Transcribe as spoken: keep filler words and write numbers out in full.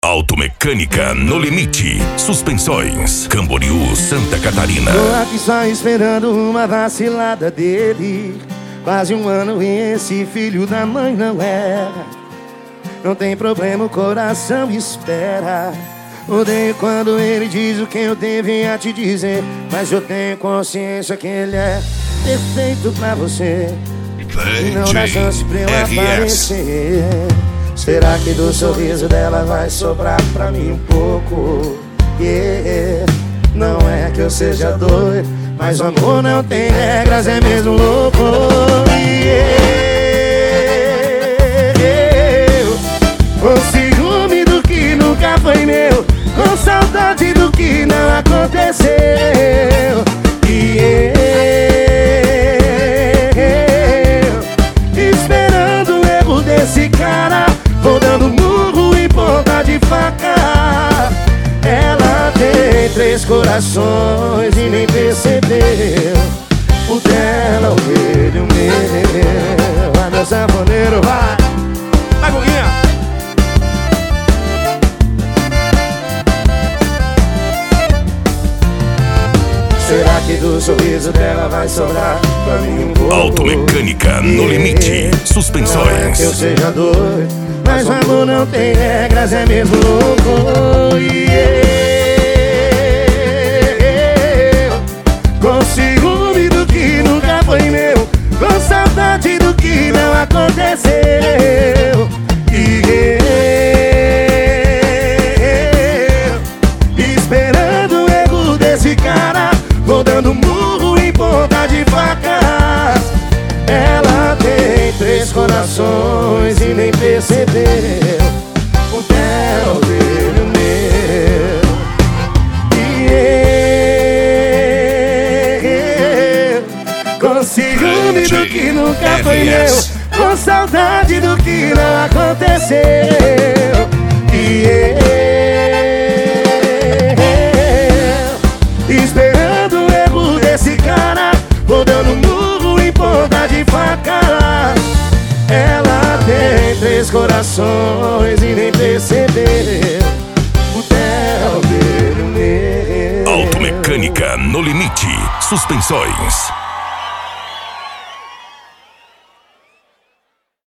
Automecânica no Limite. Suspensões, Camboriú, Santa Catarina. Tô aqui só esperando uma vacilada dele. Quase um ano e esse filho da mãe não erra. Não tem problema, o coração espera. Odeio quando ele diz o que eu devia te dizer, mas eu tenho consciência que ele é perfeito pra você. E não dá chance pra eu aparecer. Será que do sorriso dela vai sobrar pra mim um pouco? Yeah. Não é que eu seja doido, mas o amor não tem regras, é mesmo louco. Yeah. Com ciúme do que nunca foi meu, com saudade do que não aconteceu. Yeah. Esperando o erro desse cara, vou dando murro em ponta de faca. Ela tem três corações e nem percebeu. O dela, o dele, o meu. Vai, meu sanfoneiro, vai. Vai, Guguinha. Será que do sorriso dela vai sobrar pra mim um pouco? Automecânica no Limite. Suspensões. Não é que eu seja doido, mas o amor não tem regras, é mesmo louco. Yeah. Com ciúme do que nunca foi meu, com saudade do que não aconteceu. Yeah. Esperando o erro desse cara, vou dando murro em ponta de facas. Ela tem três corações e nem percebeu. O dela, o dele, o meu. Yeah. Com ciúme do que nunca foi meu, com saudade do que não aconteceu. Yeah. Esperando o erro desse cara, vou dando murro em ponta de faca. Ela tem três corações e nem percebeu. O dela, o dele, o meu. Automecânica no Limite. Suspensões.